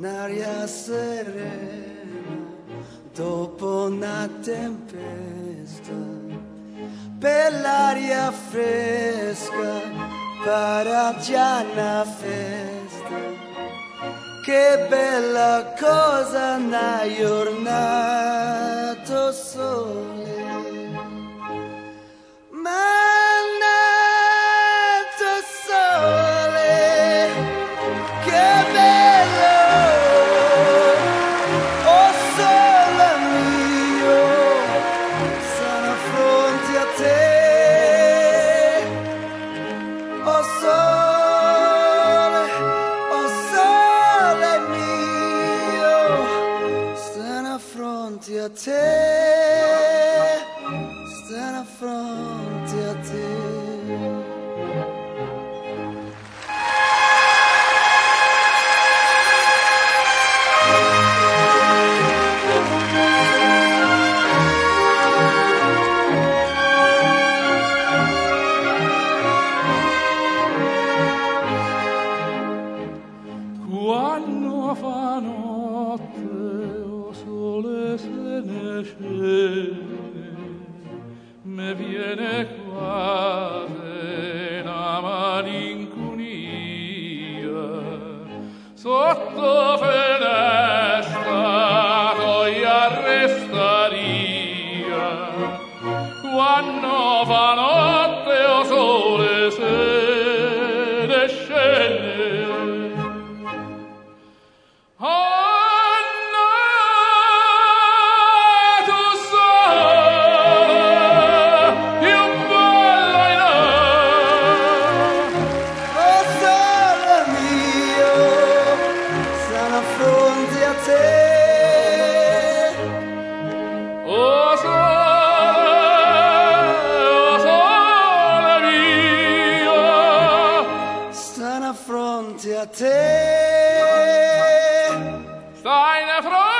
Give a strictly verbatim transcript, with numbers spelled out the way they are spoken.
un'aria serena dopo una tempesta, per l'aria fresca para già una festa, che bella cosa una giornata sole. A te, stanno a fronte a te. Quando fa notte o sole se ne scende, me viene quasi una malinconia sotto finestra toia restaria. Quando fa notte o sole se ne scende, fronte a te, stai in fronte